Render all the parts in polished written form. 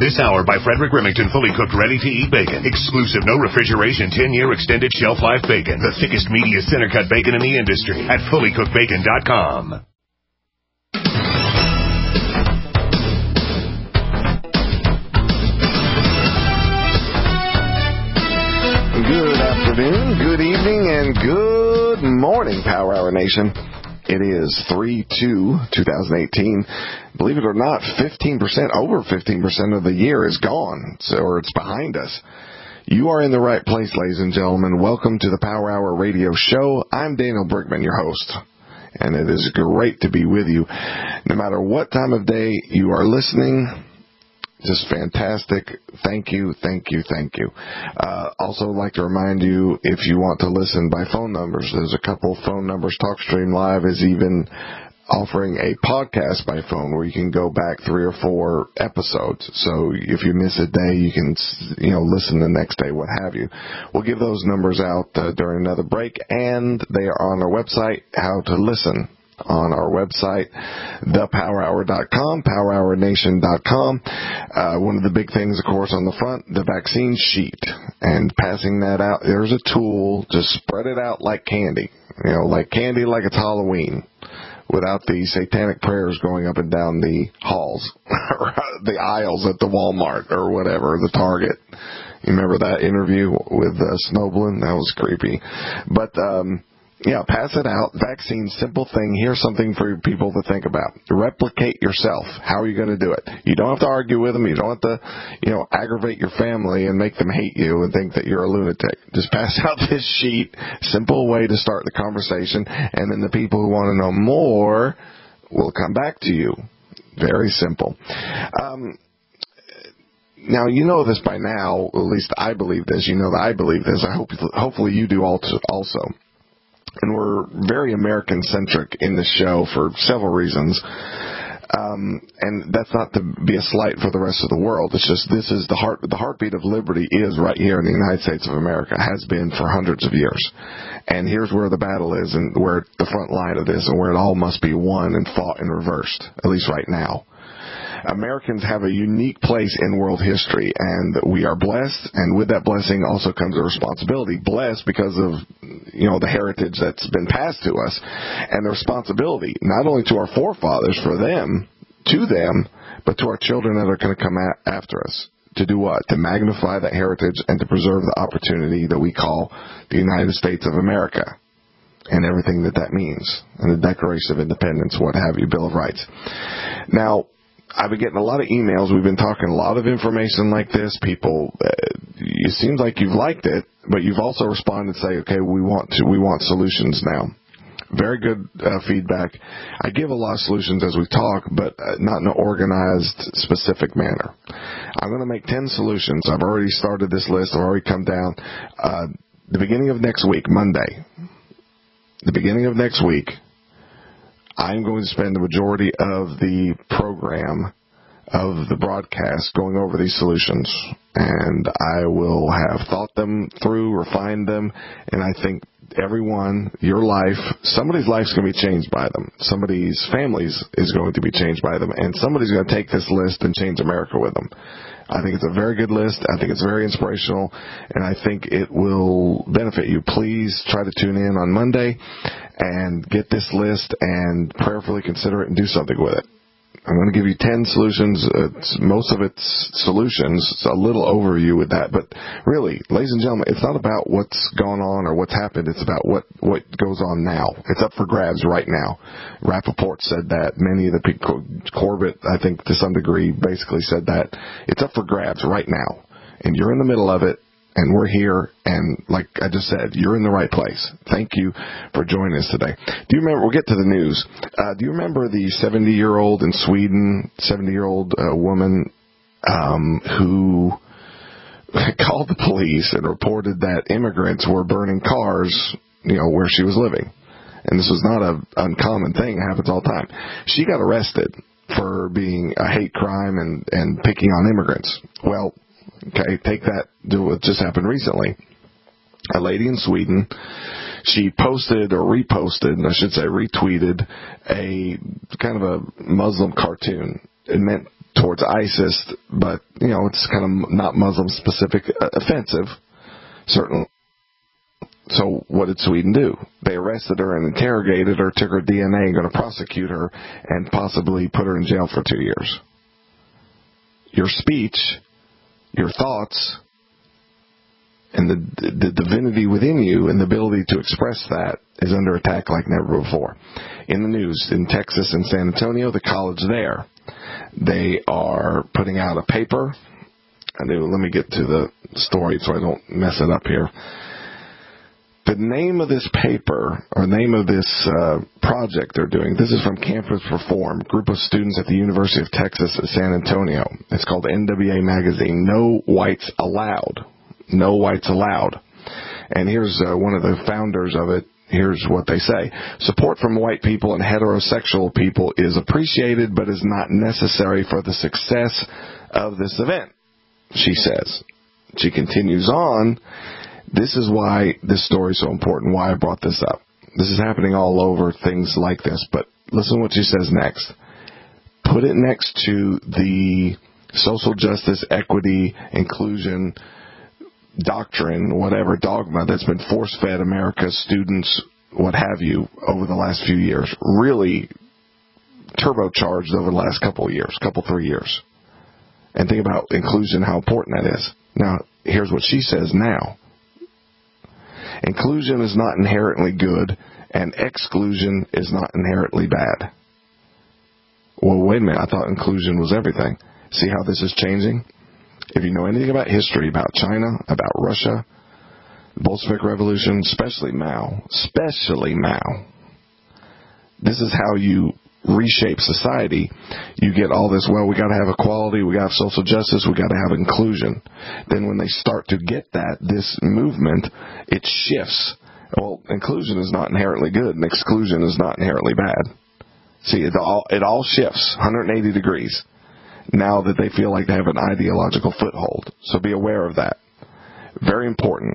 This hour by Frederick Remington, fully cooked, ready-to-eat bacon. Exclusive, no refrigeration, 10-year extended shelf life bacon. The thickest, meatiest center-cut bacon in the industry at fullycookedbacon.com. Good afternoon, good evening, and good morning, Power Hour Nation. It is 3/2/2018. Believe it or not, 15%, over 15% of the year is gone, or it's behind us. You are in the right place, ladies and gentlemen. Welcome to the Power Hour Radio Show. I'm Daniel Brickman, your host, and it is great to be with you. No matter what time of day you are listening, just fantastic. Thank you, thank you, thank you. Also like to remind you, if you want to listen by phone numbers, there's a couple phone numbers. TalkStream Live is even offering a podcast by phone where you can go back 3 or 4 episodes. So if you miss a day, you can, listen the next day, what have you. We'll give those numbers out during another break, and they are on our website, how to listen. On our website, thepowerhour.com, powerhournation.com. One of the big things, of course, on the front, the vaccine sheet, and passing that out. There's a tool to spread it out like candy, like it's Halloween, without the satanic prayers going up and down the halls, or the aisles at the Walmart or whatever, the Target. You remember that interview with Snowblin? That was creepy. But, pass it out. Vaccine, simple thing. Here's something for people to think about. Replicate yourself. How are you going to do it? You don't have to argue with them. You don't have to, aggravate your family and make them hate you and think that you're a lunatic. Just pass out this sheet. Simple way to start the conversation. And then the people who want to know more will come back to you. Very simple. Now, you know this by now. At least I believe this. You know that I believe this. Hopefully you do also. And we're very American-centric in the show for several reasons. And that's not to be a slight for the rest of the world. It's just this is the heartbeat of liberty is right here in the United States of America, has been for hundreds of years. And here's where the battle is and where the front line of this and where it all must be won and fought and reversed, at least right now. Americans have a unique place in world history, and we are blessed, and with that blessing also comes a responsibility. Blessed because of, the heritage that's been passed to us, and the responsibility not only to our forefathers, to them, but to our children that are going to come after us. To do what? To magnify that heritage and to preserve the opportunity that we call the United States of America. And everything that means, and the Declaration of Independence, what have you, Bill of Rights. Now, I've been getting a lot of emails. We've been talking a lot of information like this. People, it seems like you've liked it, but you've also responded and say, okay, we want solutions now. Very good feedback. I give a lot of solutions as we talk, but not in an organized, specific manner. I'm going to make 10 solutions. I've already started this list. I've already come down. The beginning of next week, Monday, I'm going to spend the majority of the program, of the broadcast, going over these solutions. And I will have thought them through, refined them, and I think your life, somebody's life's going to be changed by them. Somebody's families is going to be changed by them. And somebody's going to take this list and change America with them. I think it's a very good list. I think it's very inspirational, and I think it will benefit you. Please try to tune in on Monday and get this list and prayerfully consider it and do something with it. I'm going to give you 10 solutions. Most of it's solutions. It's a little overview with that. But really, ladies and gentlemen, it's not about what's gone on or what's happened. It's about what goes on now. It's up for grabs right now. Rappaport said that. Many of the people, Corbett, I think to some degree, basically said that. It's up for grabs right now. And you're in the middle of it. And we're here, and like I just said, you're in the right place. Thank you for joining us today. Do you remember, we'll get to the news. Do you remember the 70-year-old in Sweden, 70-year-old woman who called the police and reported that immigrants were burning cars, where she was living? And this was not an uncommon thing. It happens all the time. She got arrested for being a hate crime and picking on immigrants. Well, okay, take that to what just happened recently. A lady in Sweden, she posted or reposted, I should say retweeted, a kind of a Muslim cartoon. It meant towards ISIS, but, it's kind of not Muslim-specific, offensive, certainly. So what did Sweden do? They arrested her and interrogated her, took her DNA, and going to prosecute her and possibly put her in jail for 2 years. Your speech, your thoughts, and the divinity within you and the ability to express that is under attack like never before. In the news, in Texas and San Antonio, the college there, they are putting out a paper. Let me get to the story so I don't mess it up here. The name of this paper, or name of this project they're doing, this is from Campus Reform, group of students at the University of Texas at San Antonio. It's called NWA Magazine, No Whites Allowed. No Whites Allowed. And here's one of the founders of it. Here's what they say. Support from white people and heterosexual people is appreciated, but is not necessary for the success of this event, she says. She continues on. This is why this story is so important, why I brought this up. This is happening all over, things like this. But listen to what she says next. Put it next to the social justice, equity, inclusion, doctrine, whatever, dogma that's been force-fed America's students, what have you, over the last few years. Really turbocharged over the last couple of years, 3 years. And think about inclusion, how important that is. Now, here's what she says now. Inclusion is not inherently good, and exclusion is not inherently bad. Well, wait a minute. I thought inclusion was everything. See how this is changing? If you know anything about history, about China, about Russia, the Bolshevik Revolution, especially Mao, this is how you reshape society. You get all this, we got to have equality, we got to have social justice, we got to have inclusion. Then when they start to get that, this movement, it shifts. Well, inclusion is not inherently good, and exclusion is not inherently bad. See, it all shifts 180 degrees now that they feel like they have an ideological foothold. So be aware of that. Very important.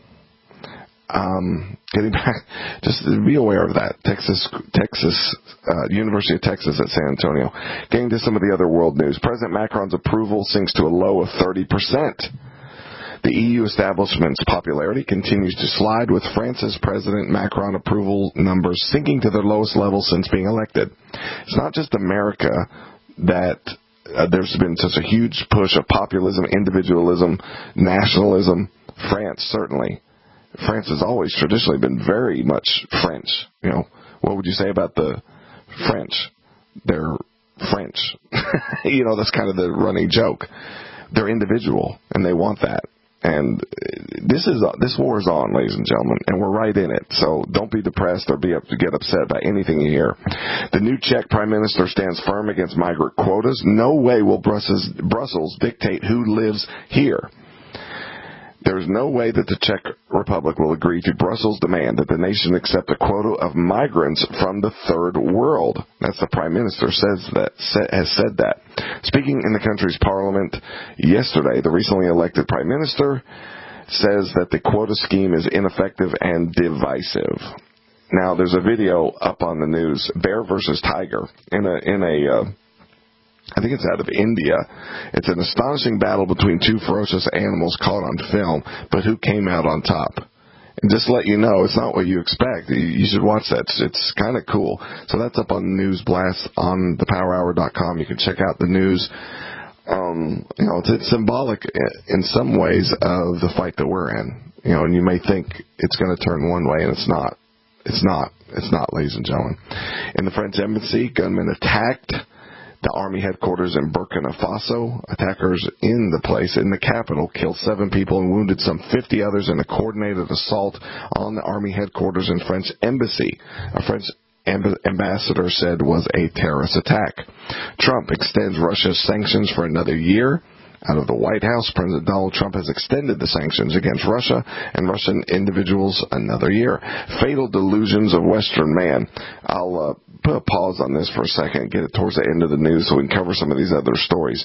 Getting back, just be aware of that. University of Texas at San Antonio. Getting to some of the other world news. President Macron's approval sinks to a low of 30%. The EU establishment's popularity continues to slide, with France's President Macron approval numbers sinking to their lowest level since being elected. It's not just America that there's been such a huge push of populism, individualism, nationalism. France, certainly. France has always traditionally been very much French. What would you say about the French? They're French. That's kind of the running joke. They're individual, and they want that. And this war is on, ladies and gentlemen, and we're right in it. So don't be depressed or get upset by anything you hear. The new Czech Prime Minister stands firm against migrant quotas. No way will Brussels dictate who lives here. There is no way that the Czech Republic will agree to Brussels' demand that the nation accept a quota of migrants from the third world. That's the Prime Minister has said that. Speaking in the country's parliament yesterday, the recently elected Prime Minister says that the quota scheme is ineffective and divisive. Now, there's a video up on the news, Bear versus Tiger, I think it's out of India. It's an astonishing battle between two ferocious animals caught on film, but who came out on top? And just to let you know, it's not what you expect. You should watch that. It's kind of cool. So that's up on News Blast on thepowerhour.com. You can check out the news. It's symbolic in some ways of the fight that we're in. And you may think it's going to turn one way, and it's not. It's not, ladies and gentlemen. In the French embassy, gunmen attacked the army headquarters in Burkina Faso. Attackers in the place, in the capital, killed 7 people and wounded some 50 others in a coordinated assault on the army headquarters and French embassy. A French ambassador said was a terrorist attack. Trump extends Russia's sanctions for another year. Out of the White House, President Donald Trump has extended the sanctions against Russia and Russian individuals another year. Fatal delusions of Western man. I'll put a pause on this for a second and get it towards the end of the news so we can cover some of these other stories.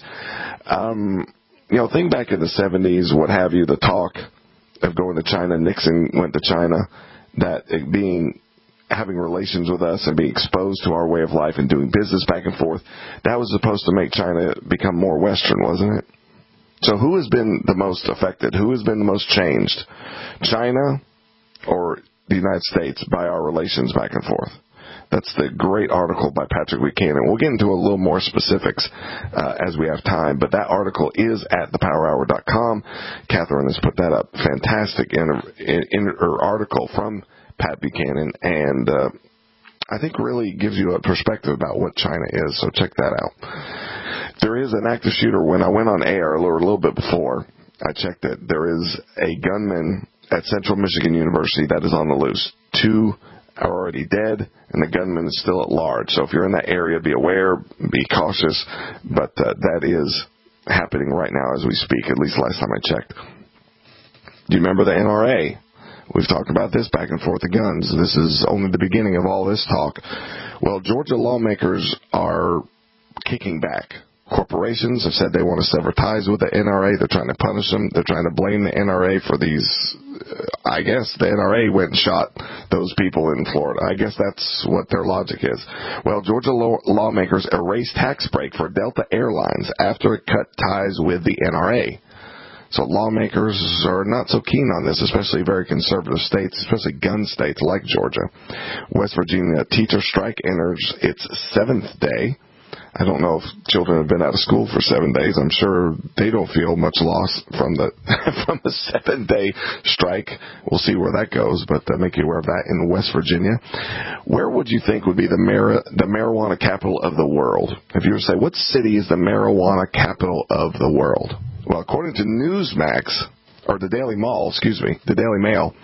Think back in the 70s, what have you, the talk of going to China. Nixon went to China, that it being having relations with us and being exposed to our way of life and doing business back and forth, that was supposed to make China become more Western, wasn't it? So who has been the most affected? Who has been the most changed? China or the United States by our relations back and forth? That's the great article by Patrick Buchanan. We'll get into a little more specifics as we have time, but that article is at thepowerhour.com. Catherine has put that up. Fantastic article from Pat Buchanan, and I think really gives you a perspective about what China is, so check that out. There is an active shooter. When I went on air a little bit before, I checked it. There is a gunman at Central Michigan University that is on the loose. 2 are already dead, and the gunman is still at large. So if you're in that area, be aware, be cautious, but that is happening right now as we speak, at least last time I checked. Do you remember the NRA? We've talked about this back and forth, the guns. This is only the beginning of all this talk. Well, Georgia lawmakers are kicking back. Corporations have said they want to sever ties with the NRA. They're trying to punish them. They're trying to blame the NRA for these. I guess the NRA went and shot those people in Florida. I guess that's what their logic is. Well, Georgia lawmakers erased tax break for Delta Airlines after it cut ties with the NRA. So lawmakers are not so keen on this, especially very conservative states, especially gun states like Georgia. West Virginia teacher strike enters its 7th day. I don't know if children have been out of school for 7 days. I'm sure they don't feel much loss from the 7-day strike. We'll see where that goes, but make you aware of that in West Virginia. Where would you think would be the marijuana capital of the world? If you were to say, what city is the marijuana capital of the world? Well, according to Newsmax, or the Daily Mail,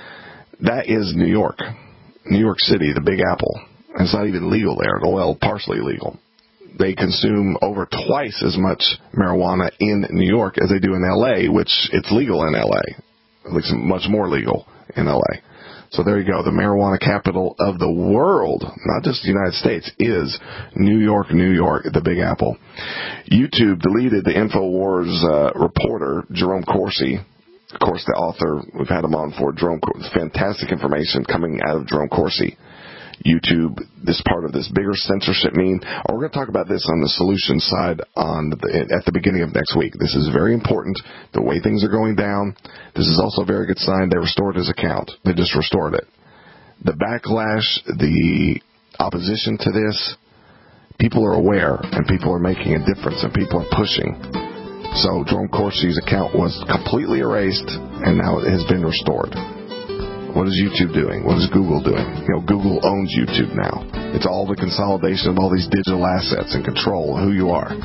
that is New York. New York City, the Big Apple. It's not even legal there. Well, partially legal. They consume over twice as much marijuana in New York as they do in L.A., which it's legal in L.A., at least much more legal in L.A. So there you go. The marijuana capital of the world, not just the United States, is New York, the Big Apple. YouTube deleted the InfoWars reporter, Jerome Corsi. Of course, the author, we've had him on for Jerome Corsi. Fantastic information coming out of Jerome Corsi. YouTube, this part of this bigger censorship mean? We're going to talk about this on the solution side at the beginning of next week. This is very important. The way things are going down. This is also a very good sign. They restored his account. They just restored it. The backlash, the opposition to this, people are aware, and people are making a difference, and people are pushing. So Jerome Corsi's account was completely erased, and now it has been restored. What is YouTube doing? What is Google doing? Google owns YouTube now. It's all the consolidation of all these digital assets and control of who you are.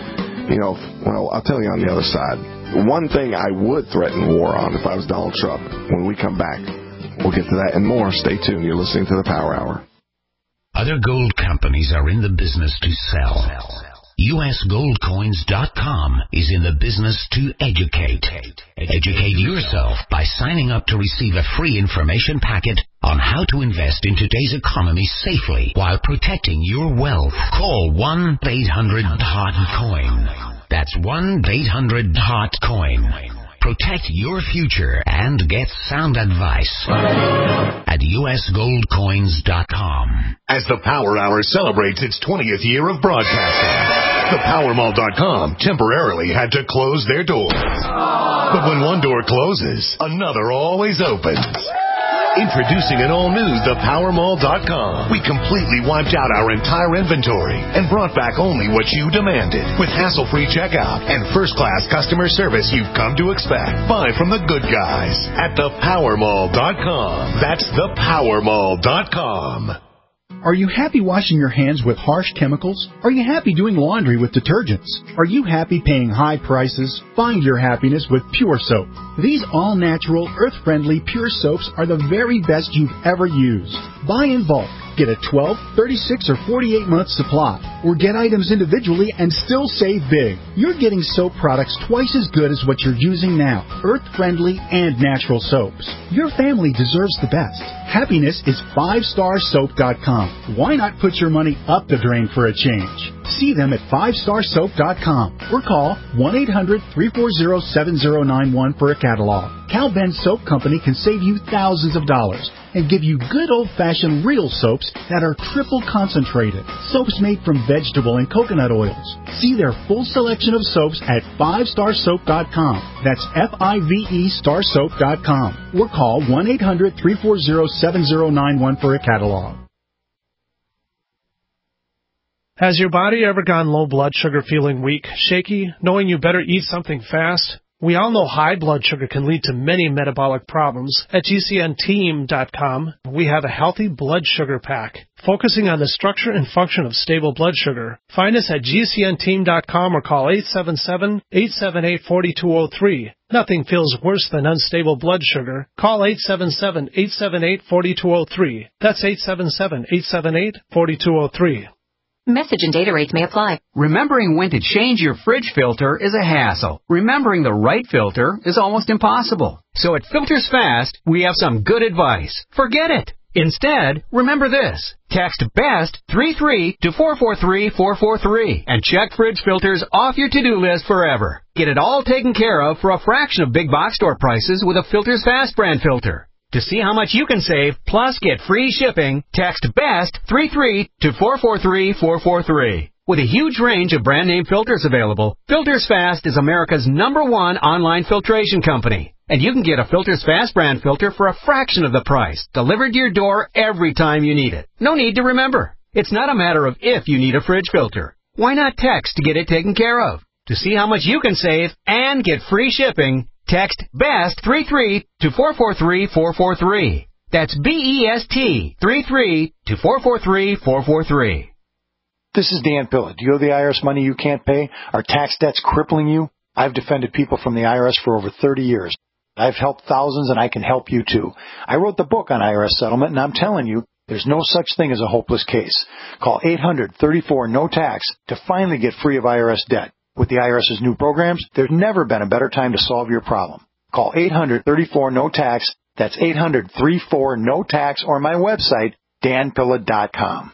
Well, I'll tell you on the other side. One thing I would threaten war on if I was Donald Trump. When we come back, we'll get to that and more. Stay tuned. You're listening to the Power Hour. Other gold companies are in the business to sell. USGoldCoins.com is in the business to educate. Educate yourself by signing up to receive a free information packet on how to invest in today's economy safely while protecting your wealth. Call 1-800-HOT-COIN. That's 1-800-HOT-COIN. Protect your future and get sound advice at USGoldCoins.com. As the Power Hour celebrates its 20th year of broadcasting, thepowermall.com temporarily had to close their doors. But when one door closes, another always opens. Introducing an all-new thepowermall.com. We completely wiped out our entire inventory and brought back only what you demanded. With hassle-free checkout and first-class customer service you've come to expect. Buy from the good guys at thepowermall.com. That's thepowermall.com. Are you happy washing your hands with harsh chemicals? Are you happy doing laundry with detergents? Are you happy paying high prices? Find your happiness with Pure Soap. These all-natural, earth-friendly Pure Soaps are the very best you've ever used. Buy in bulk. Get a 12, 36, or 48-month supply. Or get items individually and still save big. You're getting soap products twice as good as what you're using now. Earth-friendly and natural soaps. Your family deserves the best. Happiness is 5starsoap.com. Why not put your money up the drain for a change? See them at 5starsoap.com or call 1-800-340-7091 for a catalog. Cal Ben Soap Company can save you thousands of dollars. and give you good old-fashioned real soaps that are triple concentrated. Soaps made from vegetable and coconut oils. See their full selection of soaps at 5starsoap.com. That's FIVE starsoap.com. Or call 1-800-340-7091 for a catalog. Has your body ever gone low blood sugar, feeling weak, shaky, knowing you better eat something fast? We all know high blood sugar can lead to many metabolic problems. At GCNteam.com, we have a healthy blood sugar pack, focusing on the structure and function of stable blood sugar. Find us at GCNteam.com or call 877-878-4203. Nothing feels worse than unstable blood sugar. Call 877-878-4203. That's 877-878-4203. Message and data rates may apply. Remembering when to change your fridge filter is a hassle. Remembering the right filter is almost impossible. So at Filters Fast, we have some good advice. Forget it. Instead, remember this. Text BEST 33 to 443-443 and check fridge filters off your to-do list forever. Get it all taken care of for a fraction of big box store prices with a Filters Fast brand filter. To see how much you can save, plus get free shipping, text BEST 33 to 443-443. With a huge range of brand name filters available, Filters Fast is America's #1 online filtration company. And you can get a Filters Fast brand filter for a fraction of the price, delivered to your door every time you need it. No need to remember. It's not a matter of if you need a fridge filter. Why not text to get it taken care of? To see how much you can save and get free shipping, text BEST 33 to 443-443. That's BEST 33 to 443-443. This is Dan Pilla. Do you owe the IRS money you can't pay? Are tax debts crippling you? I've defended people from the IRS for over 30 years. I've helped thousands, and I can help you too. I wrote the book on IRS settlement, and I'm telling you, there's no such thing as a hopeless case. Call 800-34-NO-TAX to finally get free of IRS debt. With the IRS's new programs, there's never been a better time to solve your problem. Call 800-34-NO-TAX. That's 800-34-NO-TAX, or my website, danpilla.com.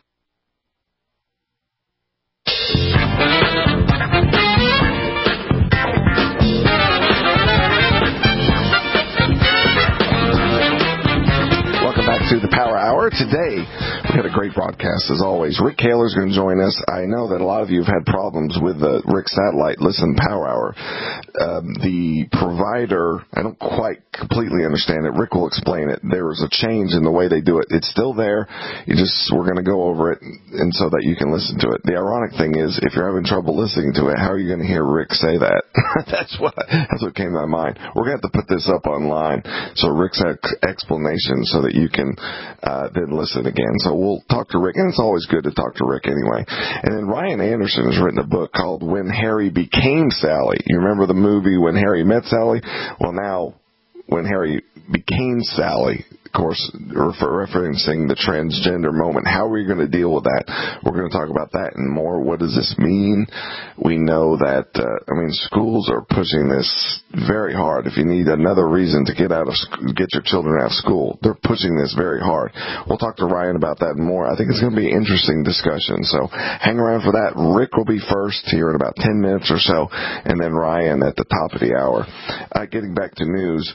Welcome back to the Power Hour. Today, we had a great broadcast as always. Rick Kaler's going to join us. I know that a lot of you have had problems with the Rick Satellite Listen Power Hour. The provider, I don't quite completely understand it. Rick will explain it. There was a change in the way they do it. It's still there. We're going to go over it and so that you can listen to it. The ironic thing is, if you're having trouble listening to it, how are you going to hear Rick say that? That's what came to my mind. We're going to have to put this up online. So Rick's explanation so that you can then listen again. So we'll talk to Rick, and it's always good to talk to Rick anyway. And then Ryan Anderson has written a book called When Harry Became Sally. You remember the movie When Harry Met Sally? Well, now When Harry Became Sally, of course, referencing the transgender moment. How are we going to deal with that? We're going to talk about that and more. What does this mean? We know that, schools are pushing this very hard. If you need another reason to get your children out of school, they're pushing this very hard. We'll talk to Ryan about that and more. I think it's going to be an interesting discussion. So hang around for that. Rick will be first here in about 10 minutes or so, and then Ryan at the top of the hour. Getting back to news.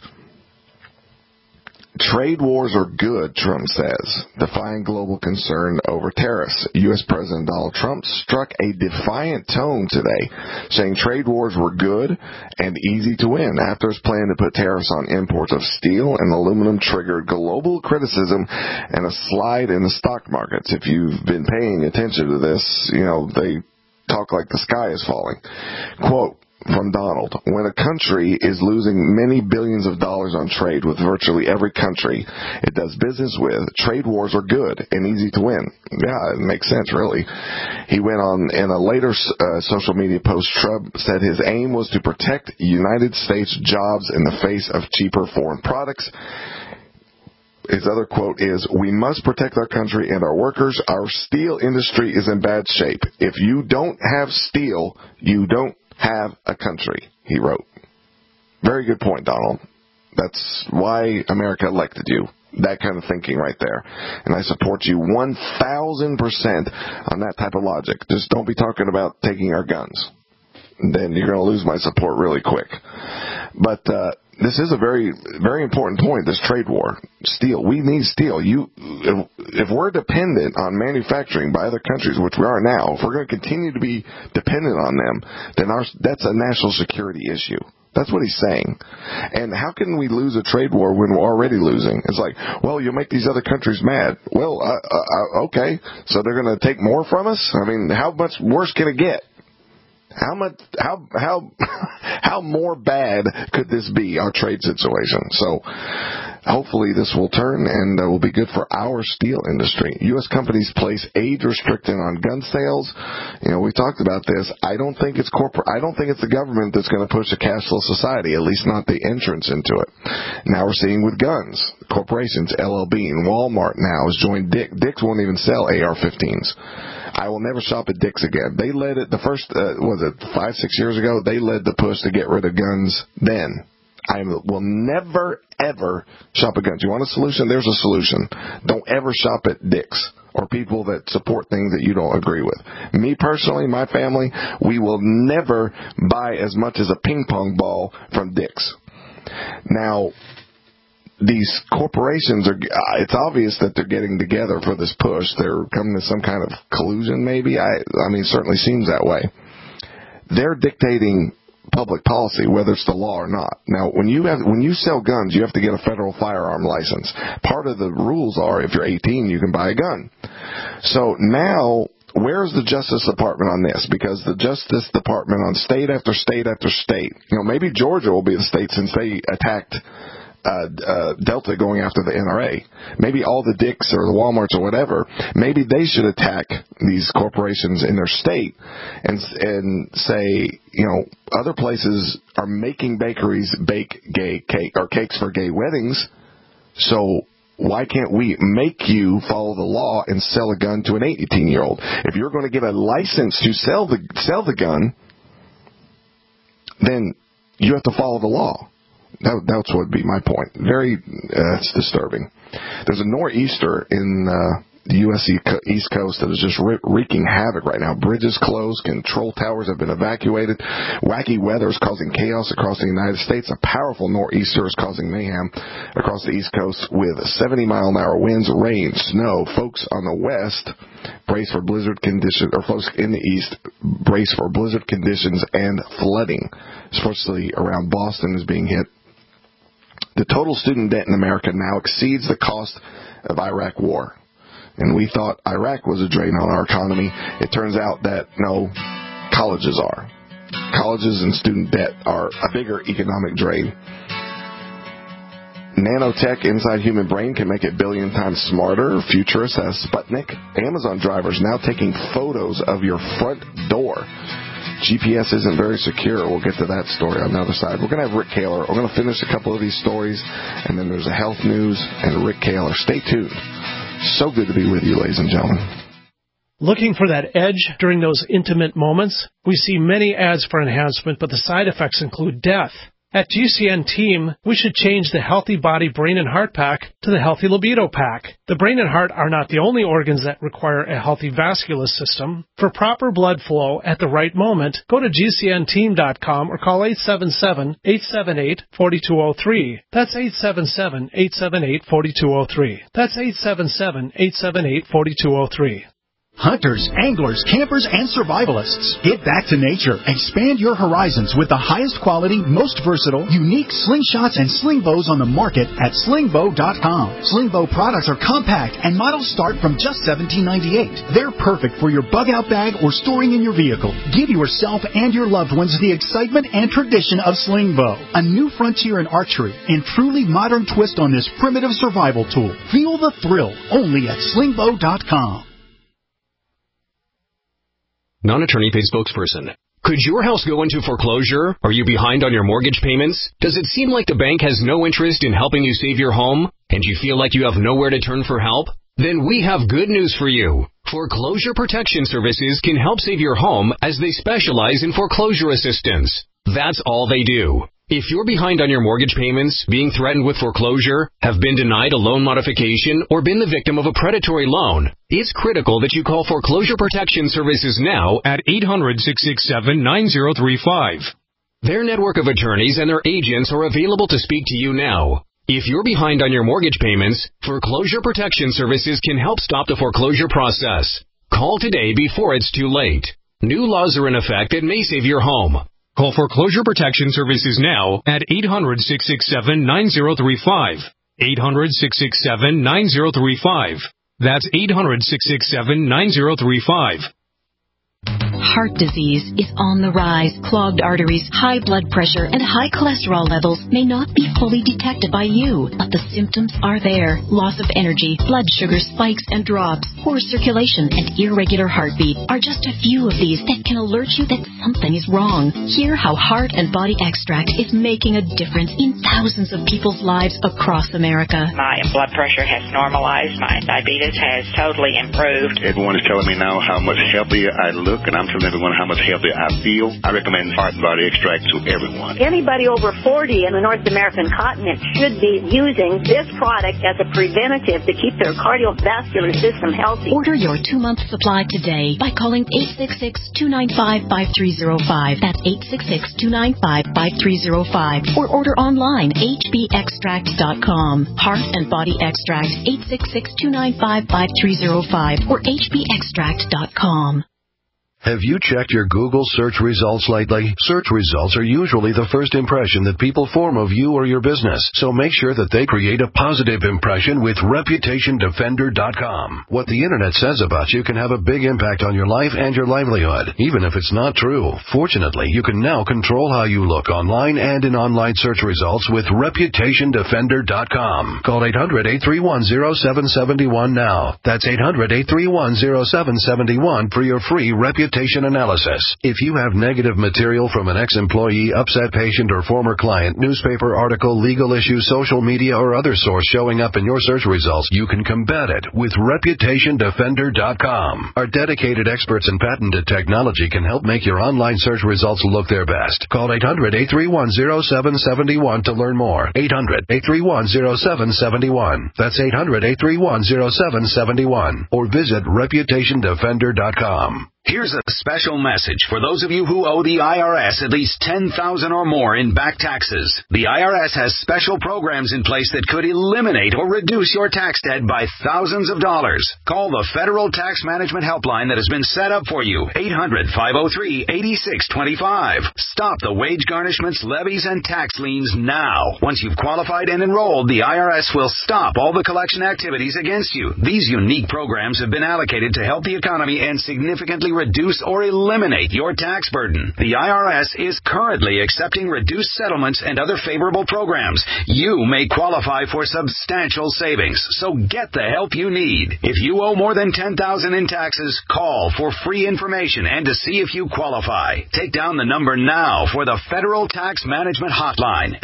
Trade wars are good, Trump says, defying global concern over tariffs. U.S. President Donald Trump struck a defiant tone today, saying trade wars were good and easy to win after his plan to put tariffs on imports of steel and aluminum triggered global criticism and a slide in the stock markets. If you've been paying attention to this, they talk like the sky is falling. Quote, from Donald, when a country is losing many billions of dollars on trade with virtually every country it does business with, trade wars are good and easy to win. Yeah, it makes sense, really. He went on in a later social media post. Trump said his aim was to protect United States jobs in the face of cheaper foreign products. His other quote is, we must protect our country and our workers. Our steel industry is in bad shape. If you don't have steel, you don't have a country, he wrote. Very good point, Donald. That's why America elected you. That kind of thinking right there. And I support you 1,000% on that type of logic. Just don't be talking about taking our guns. Then you're going to lose my support really quick. But this is a very, very important point, this trade war. Steel. We need steel. If we're dependent on manufacturing by other countries, which we are now, if we're going to continue to be dependent on them, then that's a national security issue. That's what he's saying. And how can we lose a trade war when we're already losing? It's like, well, you'll make these other countries mad. Well, okay, so they're going to take more from us? I mean, how much worse can it get? How more bad could this be, our trade situation? So hopefully this will turn and will be good for our steel industry. U.S. companies place age restriction on gun sales. We talked about this. I don't think it's the government that's going to push a cashless society, at least not the entrance into it. Now we're seeing with guns, corporations, LLB and Walmart now has joined Dick's. Dick's won't even sell AR-15s. I will never shop at Dick's again. They led it the first, 5-6 years ago? They led the push to get rid of guns then. I will never, ever shop at guns. You want a solution? There's a solution. Don't ever shop at Dick's or people that support things that you don't agree with. Me personally, my family, we will never buy as much as a ping pong ball from Dick's. Now, these corporations it's obvious that they're getting together for this push. They're coming to some kind of collusion, maybe. I mean, it certainly seems that way. They're dictating public policy, whether it's the law or not. Now, when you sell guns, you have to get a federal firearm license. Part of the rules are if you're 18, you can buy a gun. So now, where's the Justice Department on this? Because the Justice Department on state after state after state, maybe Georgia will be the state since they attacked Delta going after the NRA. Maybe all the Dick's or the Walmarts or whatever, maybe they should attack these corporations in their state and say, other places are making bakeries bake gay cake or cakes for gay weddings, so why can't we make you follow the law and sell a gun to an 18-year-old? If you're going to give a license to sell the gun, then you have to follow the law. That's what would be my point. It's disturbing. There's a nor'easter in the U.S. East Coast that is just wreaking havoc right now. Bridges closed. Control towers have been evacuated. Wacky weather is causing chaos across the United States. A powerful nor'easter is causing mayhem across the East Coast with 70-mile-an-hour winds, rain, snow. Folks on the west brace for blizzard conditions, or folks in the east brace for blizzard conditions and flooding, especially around Boston is being hit. The total student debt in America now exceeds the cost of Iraq war. And we thought Iraq was a drain on our economy. It turns out that, no, colleges are. Colleges and student debt are a bigger economic drain. Nanotech inside human brain can make it billion times smarter. Futurists has Sputnik. Amazon drivers now taking photos of your front door. GPS isn't very secure. We'll get to that story on the other side. We're going to have Rick Kaler. We're going to finish a couple of these stories, and then there's a health news and Rick Kaler. Stay tuned. So good to be with you, ladies and gentlemen. Looking for that edge during those intimate moments? We see many ads for enhancement, but the side effects include death. At GCN Team, we should change the Healthy Body, Brain, and Heart Pack to the Healthy Libido Pack. The brain and heart are not the only organs that require a healthy vascular system. For proper blood flow at the right moment, go to GCNteam.com or call 877-878-4203. That's 877-878-4203. That's 877-878-4203. Hunters, anglers, campers, and survivalists. Get back to nature. Expand your horizons with the highest quality, most versatile, unique slingshots and sling bows on the market at slingbow.com. Sling bow products are compact and models start from just $17.98. They're perfect for your bug-out bag or storing in your vehicle. Give yourself and your loved ones the excitement and tradition of sling bow. A new frontier in archery and truly modern twist on this primitive survival tool. Feel the thrill only at slingbow.com. Non-attorney paid spokesperson. Could your house go into foreclosure? Are you behind on your mortgage payments? Does it seem like the bank has no interest in helping you save your home? And you feel like you have nowhere to turn for help? Then we have good news for you. Foreclosure Protection Services can help save your home as they specialize in foreclosure assistance. That's all they do. If you're behind on your mortgage payments, being threatened with foreclosure, have been denied a loan modification, or been the victim of a predatory loan, it's critical that you call Foreclosure Protection Services now at 800-667-9035. Their network of attorneys and their agents are available to speak to you now. If you're behind on your mortgage payments, Foreclosure Protection Services can help stop the foreclosure process. Call today before it's too late. New laws are in effect that may save your home. Call Foreclosure Protection Services now at 800-667-9035. 800-667-9035. That's 800-667-9035. Heart disease is on the rise. Clogged arteries, high blood pressure, and high cholesterol levels may not be fully detected by you, but the symptoms are there. Loss of energy, blood sugar spikes and drops, poor circulation, and irregular heartbeat are just a few of these that can alert you that something is wrong. Hear how Heart and Body Extract is making a difference in thousands of people's lives across America. My blood pressure has normalized. My diabetes has totally improved. Everyone is telling me now how much healthier I look, and I'm telling everyone how much healthier I feel. I recommend Heart and Body Extract to everyone. Anybody over 40 in the North American continent should be using this product as a preventative to keep their cardiovascular system healthy. Order your 2-month supply today by calling 866-295-5305. That's 866-295-5305. Or order online, hbextract.com. Heart and Body Extract, 866-295-5305 or hbextract.com. Have you checked your Google search results lately? Search results are usually the first impression that people form of you or your business, so make sure that they create a positive impression with ReputationDefender.com. What the Internet says about you can have a big impact on your life and your livelihood, even if it's not true. Fortunately, you can now control how you look online and in online search results with ReputationDefender.com. Call 800-831-0771 now. That's 800-831-0771 for your free reputation analysis. If you have negative material from an ex-employee, upset patient, or former client, newspaper article, legal issue, social media, or other source showing up in your search results, you can combat it with ReputationDefender.com. Our dedicated experts in patented technology can help make your online search results look their best. Call 800-831-0771 to learn more. 800-831-0771. That's 800-831-0771. Or visit ReputationDefender.com. Here's a special message for those of you who owe the IRS at least $10,000 or more in back taxes. The IRS has special programs in place that could eliminate or reduce your tax debt by thousands of dollars. Call the Federal Tax Management Helpline that has been set up for you, 800-503-8625. Stop the wage garnishments, levies, and tax liens now. Once you've qualified and enrolled, the IRS will stop all the collection activities against you. These unique programs have been allocated to help the economy and significantly reduce or eliminate your tax burden. The IRS is currently accepting reduced settlements and other favorable programs. You may qualify for substantial savings, so get the help you need. If you owe more than $10,000 in taxes, call for free information and to see if you qualify. Take down the number now for the Federal Tax Management Hotline,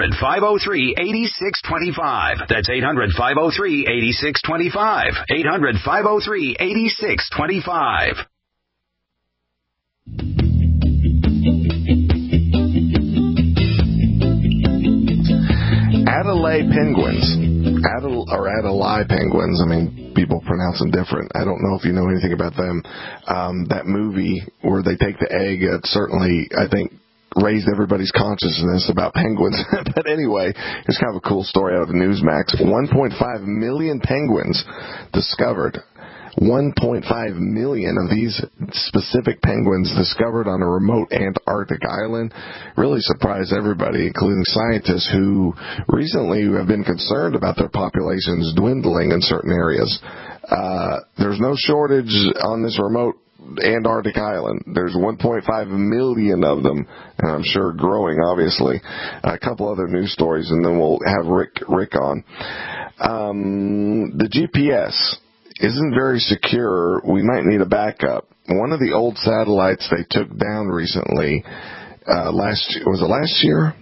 800-503-8625. That's 800-503-8625. 800-503-8625. Adelaide Penguins. Adelaide Penguins. I mean, people pronounce them different. I don't know if you know anything about them. That movie where they take the egg, certainly, I think, raised everybody's consciousness about penguins. But anyway, it's kind of a cool story out of Newsmax. 1.5 million penguins discovered. 1.5 million of these specific penguins discovered on a remote Antarctic island really surprised everybody, including scientists who recently have been concerned about their populations dwindling in certain areas. There's no shortage on this remote Antarctic island. There's 1.5 million of them, and I'm sure growing, obviously. A couple other news stories, and then we'll have Rick on. The GPS isn't very secure. We might need a backup. One of the old satellites they took down recently, last year?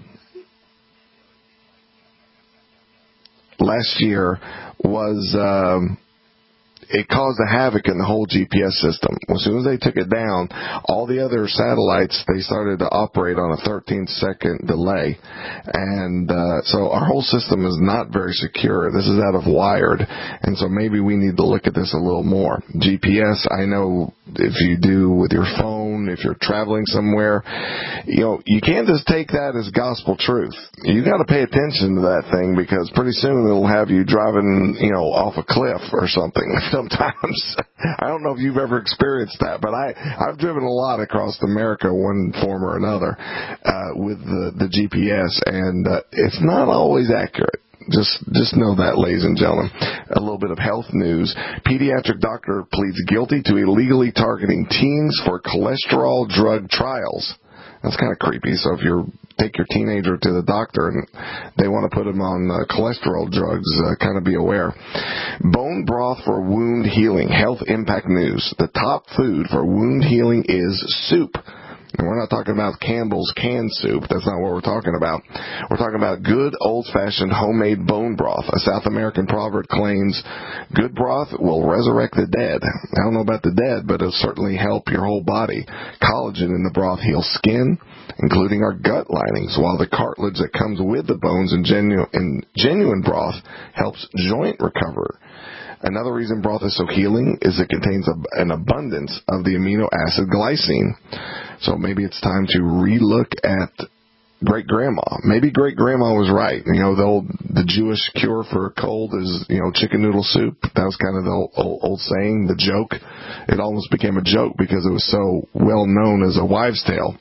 Last year was it caused a havoc in the whole GPS system. As soon as they took it down, all the other satellites, they started to operate on a 13-second delay. And so our whole system is not very secure. This is out of Wired. And so maybe we need to look at this a little more. GPS, I know if you do with your phone phone, if you're traveling somewhere. You can't just take that as gospel truth. You got to pay attention to that thing, because pretty soon it'll have you driving, off a cliff or something. Sometimes. I don't know if you've ever experienced that, but I've driven a lot across America, one form or another, with the GPS, and it's not always accurate. Just know that, ladies and gentlemen. A little bit of health news. Pediatric doctor pleads guilty to illegally targeting teens for cholesterol drug trials. That's kind of creepy. So if you take your teenager to the doctor and they want to put him on cholesterol drugs, kind of be aware. Bone broth for wound healing. Health impact news. The top food for wound healing is soup. And we're not talking about Campbell's canned soup. That's not what we're talking about. We're talking about good old-fashioned homemade bone broth. A South American proverb claims good broth will resurrect the dead. I don't know about the dead, but it'll certainly help your whole body. Collagen in the broth heals skin, including our gut linings, while the cartilage that comes with the bones in genuine broth helps joint recovery. Another reason broth is so healing is it contains an abundance of the amino acid glycine. So maybe it's time to relook at great-grandma. Maybe great-grandma was right. The Jewish cure for a cold is, chicken noodle soup. That was kind of the old saying, the joke. It almost became a joke because it was so well known as a wives' tale.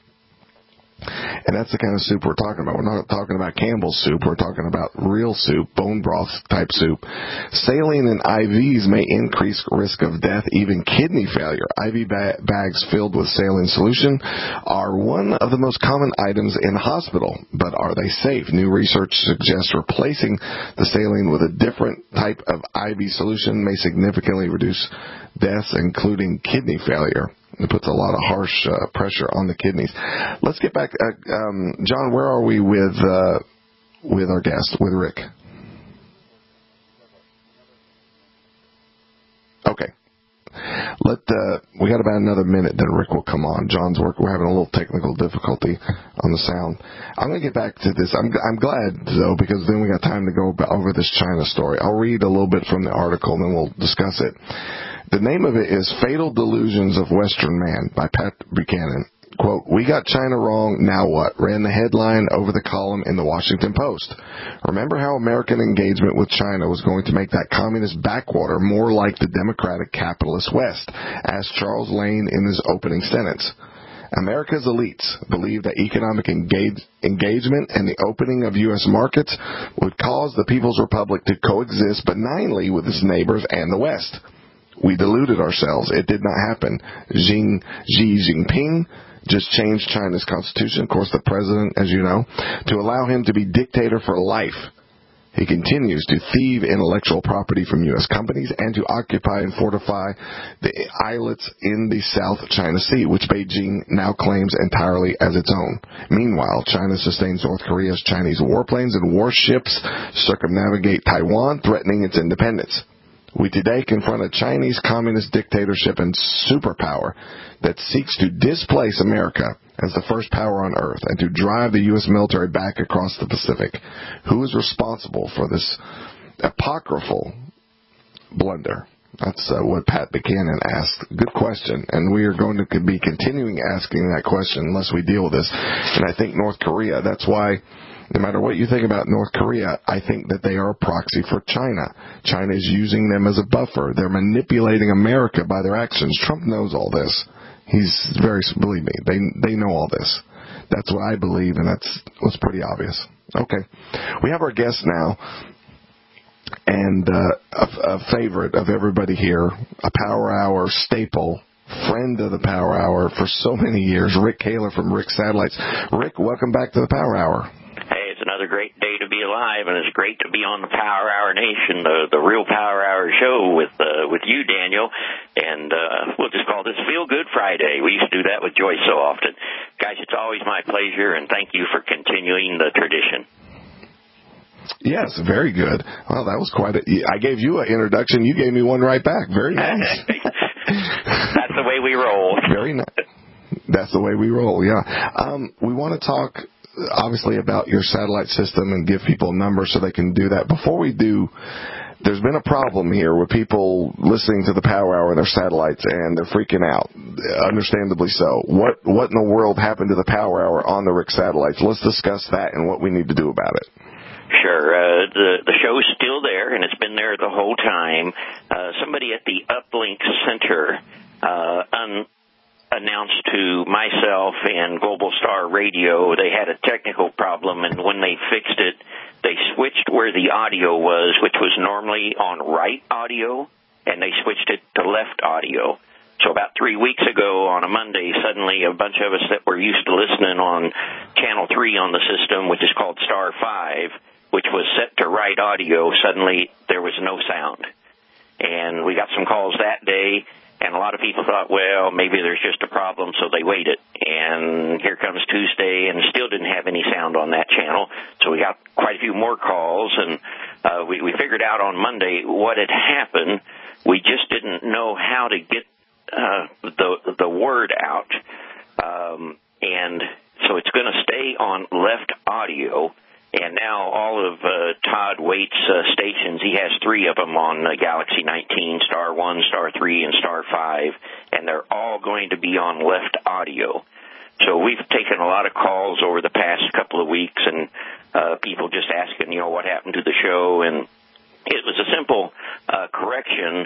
And that's the kind of soup we're talking about. We're not talking about Campbell's soup. We're talking about real soup, bone broth type soup. Saline and IVs may increase risk of death, even kidney failure. IV bags filled with saline solution are one of the most common items in hospital. But are they safe? New research suggests replacing the saline with a different type of IV solution may significantly reduce deaths, including kidney failure. It puts a lot of harsh pressure on the kidneys. Let's get back. John, where are we with our guest, with Rick? Okay. We got about another minute, then Rick will come on. John's work. We're having a little technical difficulty on the sound. I'm going to get back to this. I'm glad, though, because then we got time to go over this China story. I'll read a little bit from the article, and then we'll discuss it. The name of it is Fatal Delusions of Western Man by Pat Buchanan. Quote, "We got China wrong, now what?" ran the headline over the column in the Washington Post. Remember how American engagement with China was going to make that communist backwater more like the democratic capitalist West, asked Charles Lane in his opening sentence. America's elites believe that economic engagement and the opening of U.S. markets would cause the People's Republic to coexist benignly with its neighbors and the West. We deluded ourselves. It did not happen. Xi Jinping just changed China's constitution, of course the president, as you know, to allow him to be dictator for life. He continues to thieve intellectual property from U.S. companies and to occupy and fortify the islets in the South China Sea, which Beijing now claims entirely as its own. Meanwhile, China sustains North Korea's Chinese warplanes and warships circumnavigate Taiwan, threatening its independence. We today confront a Chinese communist dictatorship and superpower that seeks to displace America as the first power on earth and to drive the U.S. military back across the Pacific. Who is responsible for this apocryphal blunder? That's what Pat Buchanan asked. Good question. And we are going to be continuing asking that question unless we deal with this. And I think North Korea, that's why no matter what you think about North Korea, I think that they are a proxy for China. China is using them as a buffer. They're manipulating America by their actions. Trump knows all this. Believe me, they know all this. That's what I believe, and that's what's pretty obvious. Okay. We have our guest now, and a favorite of everybody here, a Power Hour staple, friend of the Power Hour for so many years, Rick Kahler from Rick Satellites. Rick, welcome back to the Power Hour. It's another great day to be alive, and it's great to be on the Power Hour Nation, the real Power Hour show with you, Daniel. And we'll just call this Feel Good Friday. We used to do that with Joyce so often. Guys, it's always my pleasure, and thank you for continuing the tradition. Yes, very good. Well, that was I gave you an introduction. You gave me one right back. Very nice. That's the way we roll. Very nice. That's the way we roll, yeah. We want to talk obviously about your satellite system and give people numbers so they can do that. Before we do, there's been a problem here with people listening to the Power Hour on their satellites, and they're freaking out, understandably so. What in the world happened to the Power Hour on the Rick satellites? Let's discuss that and what we need to do about it. Sure. The show's still there, and it's been there the whole time. Somebody at the Uplink Center announced to myself and Global Star Radio they had a technical problem, and when they fixed it, they switched where the audio was, which was normally on right audio, and they switched it to left audio. So about 3 weeks ago on a Monday, suddenly a bunch of us that were used to listening on Channel 3 on the system, which is called Star 5, which was set to right audio, suddenly there was no sound. And we got some calls that day, and a lot of people thought, well, maybe there's just a problem, so they waited. And here comes Tuesday, and still didn't have any sound on that channel. So we got quite a few more calls, and we figured out on Monday what had happened. We just didn't know how to get the word out. And so it's going to stay on left audio. And now all of Todd Waite's stations, he has 3 of them on Galaxy 19, Star 1, Star 3, and Star 5, and they're all going to be on left audio. So we've taken a lot of calls over the past couple of weeks, and people just asking, what happened to the show, and it was a simple correction,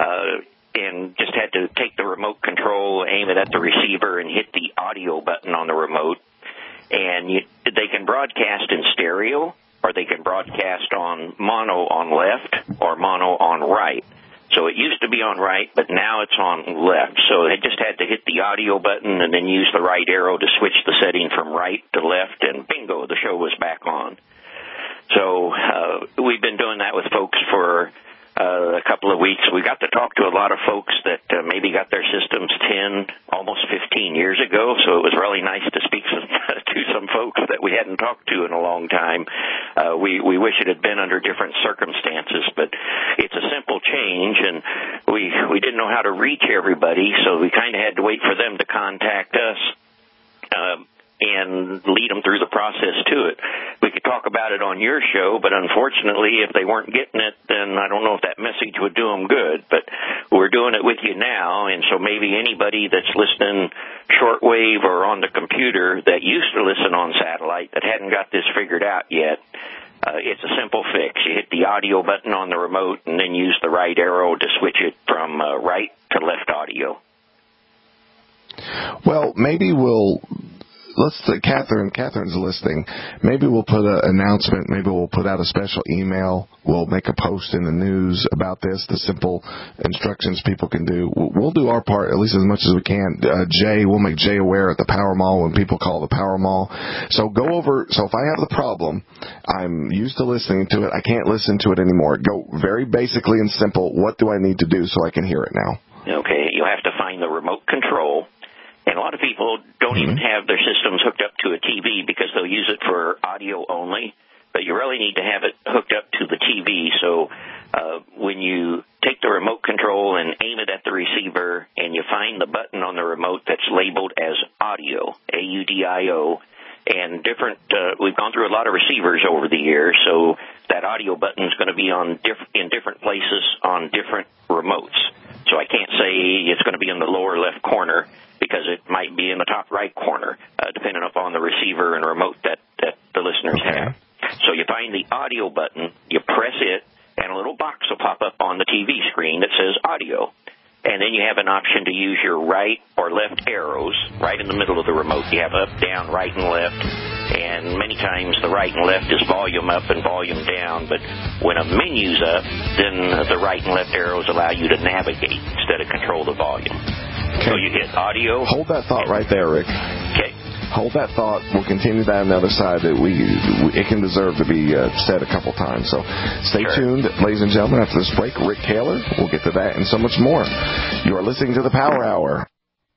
and just had to take the remote control, aim it at the receiver, and hit the audio button on the remote. And they can broadcast in stereo, or they can broadcast on mono on left or mono on right. So it used to be on right, but now it's on left. So they just had to hit the audio button and then use the right arrow to switch the setting from right to left, and bingo, the show was back on. So we've been doing that with folks for a couple of weeks. We got to talk to a lot of folks that maybe got their systems 10, almost 15 years ago, so it was really nice to speak to some folks that we hadn't talked to in a long time. We wish it had been under different circumstances, but it's a simple change, and we didn't know how to reach everybody, so we kind of had to wait for them to contact us and lead them through the process to it. We could talk about it on your show, but unfortunately, if they weren't getting it, then I don't know if that message would do them good. But we're doing it with you now, and so maybe anybody that's listening shortwave or on the computer that used to listen on satellite that hadn't got this figured out yet, it's a simple fix. You hit the audio button on the remote and then use the right arrow to switch it from right to left audio. Well, maybe Catherine's listening. Maybe we'll put an announcement. Maybe we'll put out a special email. We'll make a post in the news about this, the simple instructions people can do. We'll do our part at least as much as we can. We'll make Jay aware at the Power Mall when people call the Power Mall. So go over. So if I have the problem, I'm used to listening to it. I can't listen to it anymore. Go very basically and simple. What do I need to do so I can hear it now? Okay. You'll have to find the remote control. And a lot of people don't even have their systems hooked up to a TV because they'll use it for audio only. But you really need to have it hooked up to the TV. So when you take the remote control and aim it at the receiver and you find the button on the remote that's labeled as audio, AUDIO, and different, we've gone through a lot of receivers over the years, so that audio button is going to be in different places on different remotes. So I can't say it's going to be in the lower left corner because it might be in the top right corner, depending upon the receiver and remote that the listeners have. So you find the audio button, you press it, and a little box will pop up on the TV screen that says audio. And then you have an option to use your right or left arrows right in the middle of the remote. You have up, down, right, and left. And many times the right and left is volume up and volume down. But when a menu's up, then the right and left arrows allow you to navigate instead of control the volume. Okay. So you hit audio. Hold that thought right there, Rick. Okay. Hold that thought. We'll continue that on the other side. It can deserve to be said a couple times. So stay tuned, ladies and gentlemen. After this break, Rick Kaler. We'll get to that and so much more. You are listening to the Power Hour.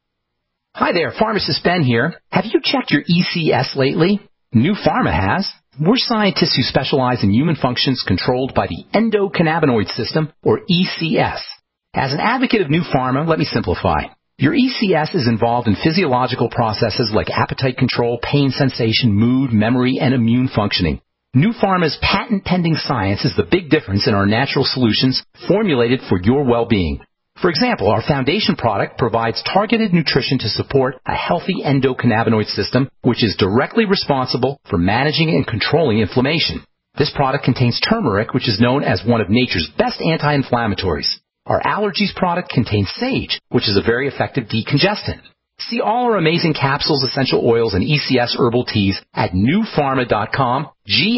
Hi there, Pharmacist Ben here. Have you checked your ECS lately? New Pharma has. We're scientists who specialize in human functions controlled by the endocannabinoid system, or ECS. As an advocate of New Pharma, let me simplify. Your ECS is involved in physiological processes like appetite control, pain sensation, mood, memory, and immune functioning. New Pharma's patent-pending science is the big difference in our natural solutions formulated for your well-being. For example, our foundation product provides targeted nutrition to support a healthy endocannabinoid system, which is directly responsible for managing and controlling inflammation. This product contains turmeric, which is known as one of nature's best anti-inflammatories. Our allergies product contains sage, which is a very effective decongestant. See all our amazing capsules, essential oils, and ECS herbal teas at newpharma.com,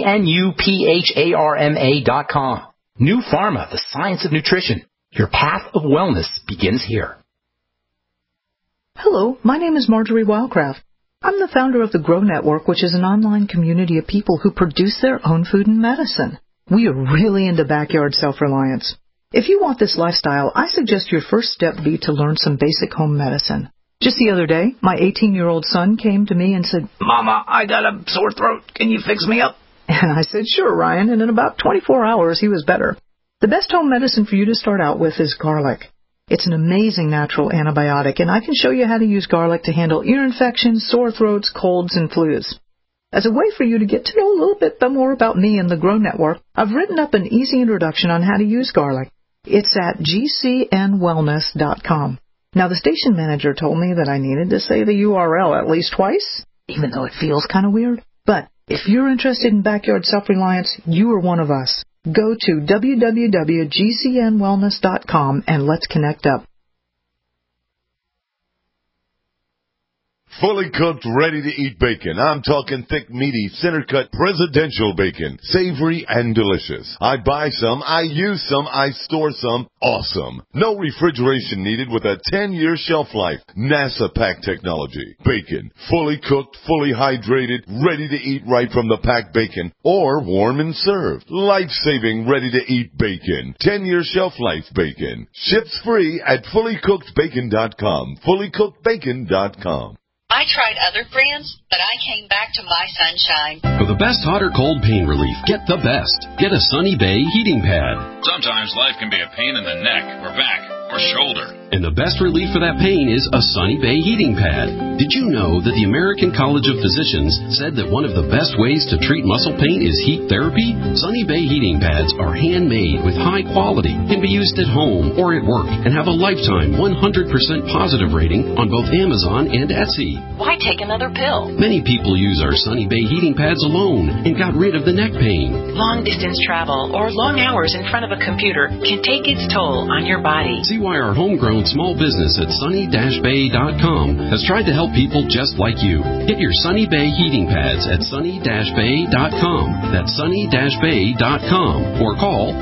GNUPHARMA.com. New Pharma, the science of nutrition. Your path of wellness begins here. Hello, my name is Marjorie Wildcraft. I'm the founder of the Grow Network, which is an online community of people who produce their own food and medicine. We are really into backyard self-reliance. If you want this lifestyle, I suggest your first step be to learn some basic home medicine. Just the other day, my 18-year-old son came to me and said, "Mama, I got a sore throat. Can you fix me up?" And I said, "Sure, Ryan," and in about 24 hours, he was better. The best home medicine for you to start out with is garlic. It's an amazing natural antibiotic, and I can show you how to use garlic to handle ear infections, sore throats, colds, and flus. As a way for you to get to know a little bit more about me and the Grow Network, I've written up an easy introduction on how to use garlic. It's at gcnwellness.com. Now, the station manager told me that I needed to say the URL at least twice, even though it feels kind of weird. But if you're interested in backyard self-reliance, you are one of us. Go to www.gcnwellness.com and let's connect up. Fully cooked, ready-to-eat bacon. I'm talking thick, meaty, center-cut, presidential bacon. Savory and delicious. I buy some, I use some, I store some. Awesome. No refrigeration needed with a 10-year shelf life. NASA-packed technology. Bacon. Fully cooked, fully hydrated, ready to eat right from the packed bacon. Or warm and served. Life-saving, ready-to-eat bacon. 10-year shelf life bacon. Ships free at fullycookedbacon.com. Fullycookedbacon.com. I tried other brands, but I came back to My Sunshine. For the best hot or cold pain relief, get the best. Get a Sunny Bay heating pad. Sometimes life can be a pain in the neck or back or shoulder. And the best relief for that pain is a Sunny Bay heating pad. Did you know that the American College of Physicians said that one of the best ways to treat muscle pain is heat therapy? Sunny Bay heating pads are handmade with high quality, can be used at home or at work, and have a lifetime 100% positive rating on both Amazon and Etsy. Why take another pill? Many people use our Sunny Bay heating pads alone and got rid of the neck pain. Long distance travel or long hours in front of a computer can take its toll on your body. See why our homegrown small business at sunny-bay.com has tried to help people just like you. Get your Sunny Bay heating pads at sunny-bay.com. That's sunny-bay.com. Or call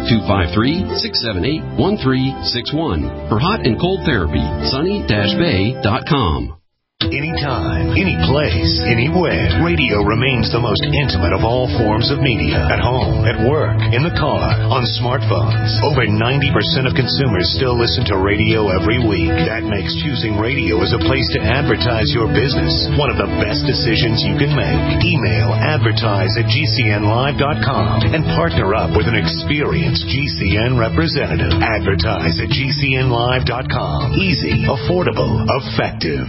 253-678-1361 for hot and cold therapy. sunny-bay.com. Anytime, any place, anywhere, radio remains the most intimate of all forms of media. At home, at work, in the car, on smartphones. Over 90% of consumers still listen to radio every week. That makes choosing radio as a place to advertise your business one of the best decisions you can make. Email advertise@gcnlive.com and partner up with an experienced GCN representative. Advertise at gcnlive.com. Easy, affordable, effective.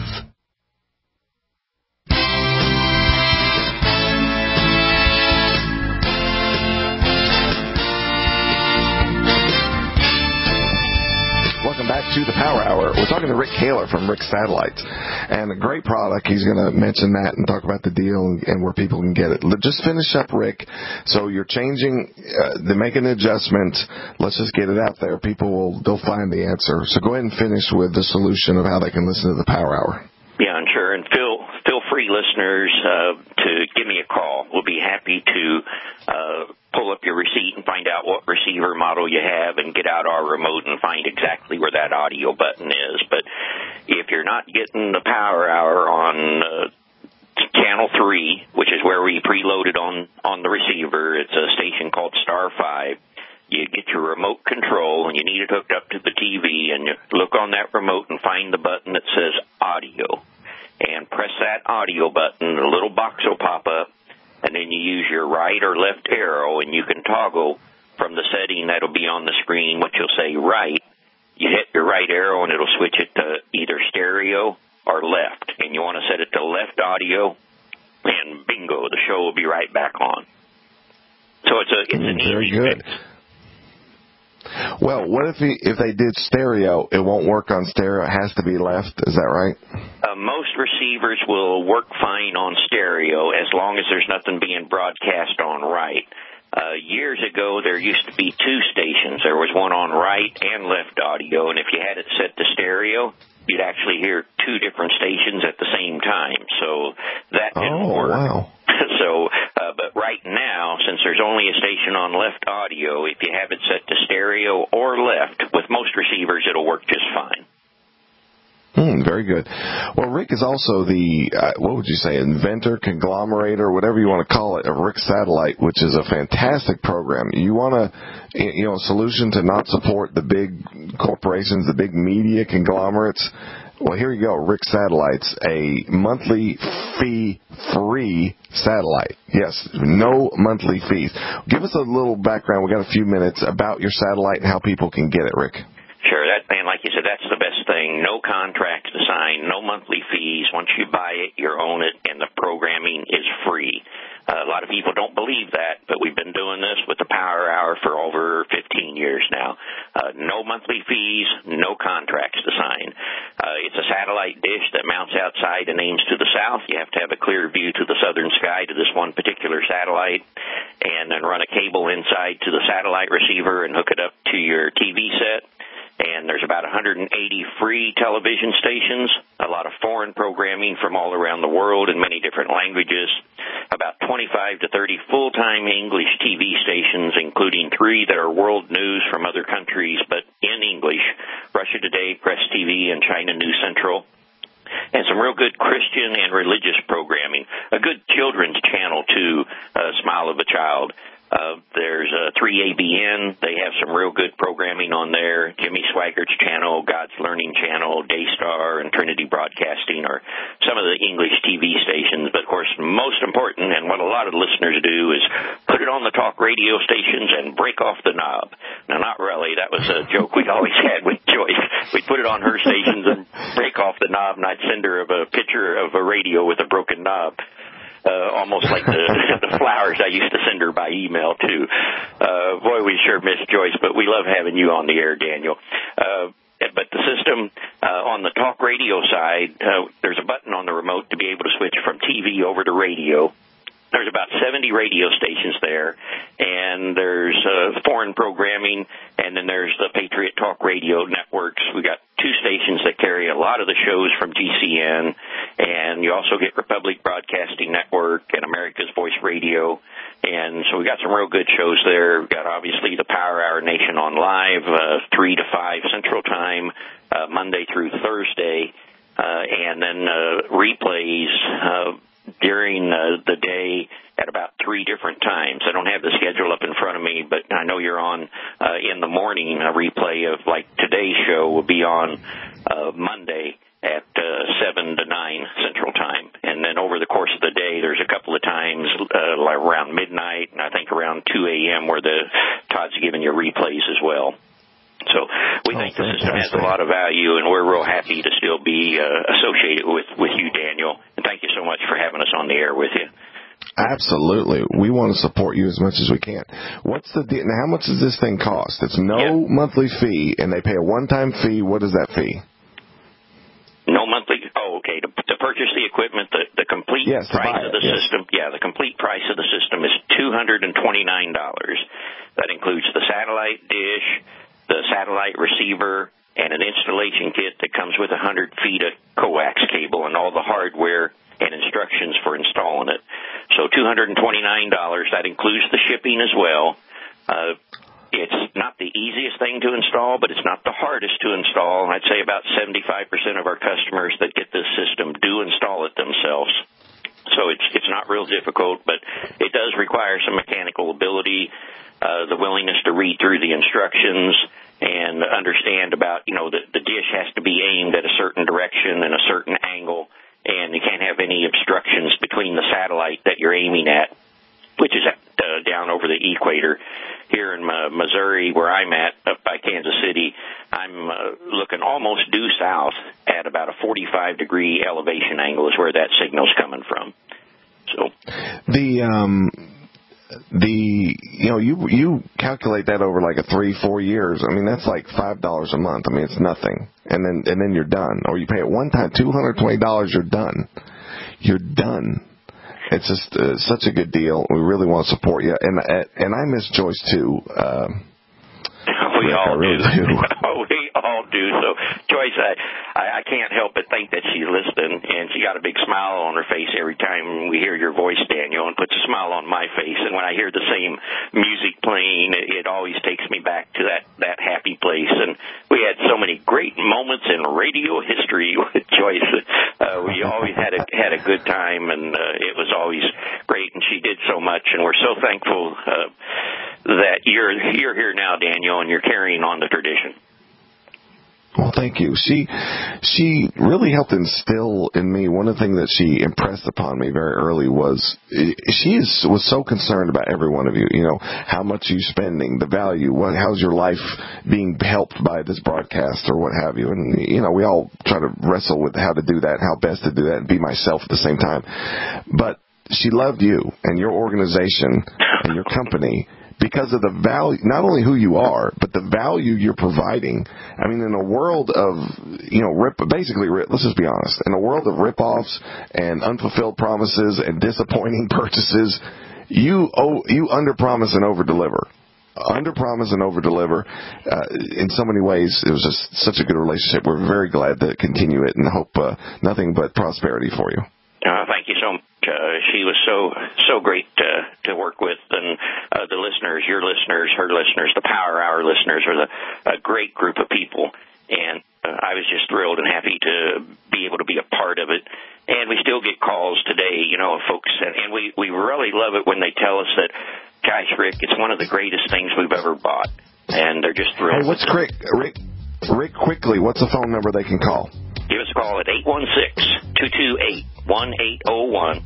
Back to the Power Hour. We're talking to Rick Kaler from Rick Satellites, and a great product. He's going to mention that and talk about the deal and where people can get it. Just finish up, Rick. So you're changing, they're making an adjustment. Let's just get it out there. They'll find the answer. So go ahead and finish with the solution of how they can listen to the Power Hour. Yeah, and sure. And feel free, listeners, to give me a call. We'll be happy to pull up your receipt and find out what receiver model you have and get out our remote and find exactly where that audio button is. But if you're not getting the Power Hour on Channel 3, which is where we preloaded on the receiver, it's a station called Star 5. You get your remote control, and you need it hooked up to the TV, and you look on that remote and find the button that says audio. And press that audio button, a little box will pop up, and then you use your right or left arrow, and you can toggle from the setting that'll be on the screen, which will say right. You hit your right arrow, and it'll switch it to either stereo or left. And you want to set it to left audio, and bingo, the show will be right back on. So it's an very easy good. fix. Well, what if they did stereo? It won't work on stereo. It has to be left. Is that right? Most receivers will work fine on stereo as long as there's nothing being broadcast on right. Years ago, there used to be two stations. There was one on right and left audio, and if you had it set to stereo, you'd actually hear two different stations at the same time. So that didn't work. Wow. But right now, since there's only a station on left audio, if you have it set to stereo or left, with most receivers, it'll work just fine. Very good. Well, Rick is also the, what would you say, inventor, conglomerator, whatever you want to call it, of Rick Satellite, which is a fantastic program. You want a solution to not support the big corporations, the big media conglomerates? Well, here you go, Rick Satellite's a monthly fee-free satellite. Yes, no monthly fees. Give us a little background. We got a few minutes about your satellite and how people can get it, Rick. Sure, and like you said, that's the best thing. No contracts to sign, no monthly fees. Once you buy it, you own it, and the programming is free. A lot of people don't believe that, but we've been doing this with the Power Hour for over 15 years now. No monthly fees, no contracts to sign. It's a satellite dish that mounts outside and aims to the south. You have to have a clear view to the southern sky to this one particular satellite, and then run a cable inside to the satellite receiver and hook it up to your TV set. And there's about 180 free television stations, a lot of foreign programming from all around the world in many different languages, about 25 to 30 full-time English TV stations, including 3 that are world news from other countries, but in English, Russia Today, Press TV, and China News Central. And some real good Christian and religious programming. A good children's channel, too, Smile of a Child. There's 3ABN. They have some real good programming on there. Jimmy Swaggart's channel, God's Learning Channel, Daystar, and Trinity Broadcasting are some of the English TV stations. But, of course, most important, and what a lot of listeners do, is put it on the talk radio stations and break off the knob. Now, not really. That was a joke we always had with Joyce. We'd put it on her stations and break off the knob, and I'd send her a picture of a radio with a broken knob. Almost like the flowers I used to send her by email, too. Boy, we sure miss Joyce, but we love having you on the air, Daniel. But the system on the talk radio side, there's a button on the remote to be able to switch from TV over to radio. There's about 70 radio stations there, and there's foreign programming, and then there's the Patriot Talk Radio networks. We got 2 stations that carry a lot of the shows from GCN, and you also get Republic Broadcasting Network and America's Voice Radio, and so we got some real good shows there. We've got, obviously, the Power Hour Nation on live, 3 to 5 Central Time, Monday through Thursday, and then replays during the day at about 3 different times. I don't have the schedule up in front of me, but I know you're on in the morning. A replay of, like, today's show will be on Monday at 7 to 9 Central Time. And then over the course of the day, there's a couple of times like around midnight and I think around 2 a.m. where Todd's giving you replays as well. So we think the system has a lot of value, and we're real happy to still be associated with you, Daniel. And thank you so much for having us on the air with you. Absolutely. We want to support you as much as we can. Now, how much does this thing cost? It's no monthly fee, and they pay a one-time fee. What is that fee? No monthly. Oh, okay. To purchase the equipment, the complete price of the system. Yeah, the complete price of the system is $229. That includes the satellite dish, the satellite receiver, and an installation kit that comes with 100 feet of coax cable and all the hardware and instructions for installing it. So $229, that includes the shipping as well. It's not the easiest thing to install, but it's not the hardest to install. I'd say about 75% of our customers that get this system do install it themselves. So it's not real difficult, but it does require some mechanical ability, the willingness to read through the instructions and understand about, the dish has to be aimed at a certain direction and a certain angle, and you can't have any obstructions between the satellite that you're aiming at, which is down over the equator. Here in Missouri, where I'm at, up by Kansas City, I'm looking almost due south at about a 45-degree elevation angle is where that signal's coming from. So you calculate that over like a 3-4 years. I mean, that's like $5 a month. I mean, it's nothing. And then you're done. Or you pay it one time, $220, you're done. You're done. It's just such a good deal. We really want to support you. And I miss Joyce too. We all do. We all do. So, Joyce, I can't help but think that she's listening, and she got a big smile on her face every time we hear your voice, Daniel, and puts a smile on my face. And when I hear the same music playing, it always takes me back to that happy place. And we had so many great moments in radio history with Joyce. We always had a good time, and it was always great. And she did so much, and we're so thankful that you're here now, Daniel, and you're carrying on the tradition. Well, thank you. She really helped instill in me. One of the things that she impressed upon me very early was was so concerned about every one of you. You know, how much you spending, the value, how's your life being helped by this broadcast or what have you. And, you know, we all try to wrestle with how to do that, how best to do that, and be myself at the same time. But she loved you and your organization and your company because of the value, not only who you are, but the value you're providing. I mean, in a world of, let's just be honest, in a world of rip-offs and unfulfilled promises and disappointing purchases, you under-promise and over-deliver. Under-promise and over-deliver. In so many ways, it was just such a good relationship. We're very glad to continue it and hope nothing but prosperity for you. Thank you so much. She was so great to work with, and the listeners, your listeners, her listeners, the Power Hour listeners are a great group of people, and I was just thrilled and happy to be able to be a part of it. And we still get calls today, you know, folks, and we really love it when they tell us that, gosh, Rick, it's one of the greatest things we've ever bought, and they're just thrilled. Hey, Rick, quickly, what's the phone number they can call? Give us a call at 816-228-1801,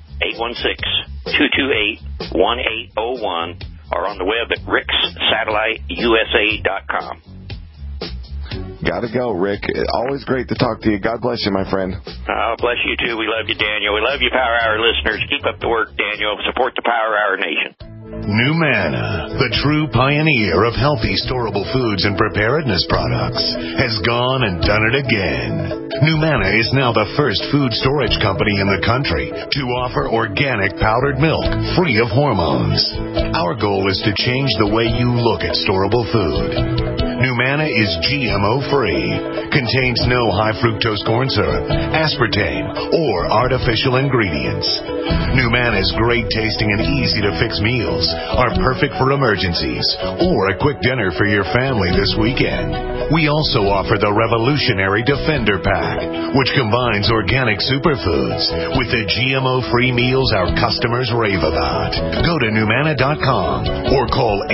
816-228-1801, or on the web at rickssatelliteusa.com. Gotta go, Rick. Always great to talk to you. God bless you, my friend. Oh, bless you, too. We love you, Daniel. We love you, Power Hour listeners. Keep up the work, Daniel. Support the Power Hour Nation. NuManna, the true pioneer of healthy storable foods and preparedness products, has gone and done it again. NuManna is now the first food storage company in the country to offer organic powdered milk free of hormones. Our goal is to change the way you look at storable food. NuManna is GMO-free, contains no high fructose corn syrup, aspartame, or artificial ingredients. NuManna's great tasting and easy to fix meals are perfect for emergencies or a quick dinner for your family this weekend. We also offer the revolutionary Defender Pack, which combines organic superfoods with the GMO-free meals our customers rave about. Go to NuManna.com or call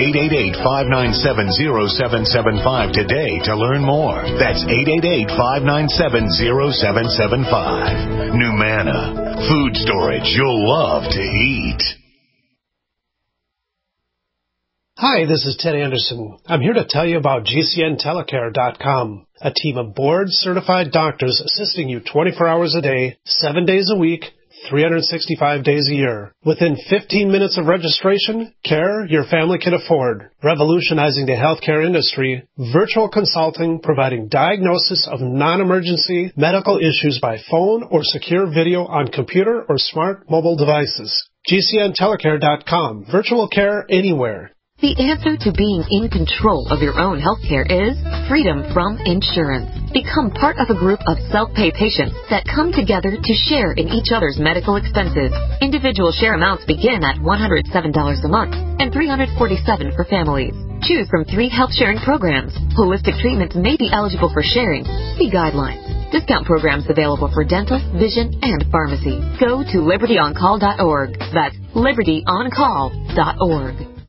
888-597-0775 today to learn more. That's 888-597-0775. NuManna, food storage you'll love to eat. Hi, this is Ted Anderson. I'm here to tell you about GCNTelecare.com, a team of board-certified doctors assisting you 24 hours a day, 7 days a week, 365 days a year. Within 15 minutes of registration, care your family can afford. Revolutionizing the healthcare industry, virtual consulting providing diagnosis of non-emergency medical issues by phone or secure video on computer or smart mobile devices. GCNTelecare.com. Virtual care anywhere. The answer to being in control of your own healthcare is freedom from insurance. Become part of a group of self-pay patients that come together to share in each other's medical expenses. Individual share amounts begin at $107 a month and $347 for families. Choose from 3 health-sharing programs. Holistic treatments may be eligible for sharing. See guidelines. Discount programs available for dental, vision, and pharmacy. Go to libertyoncall.org. That's libertyoncall.org.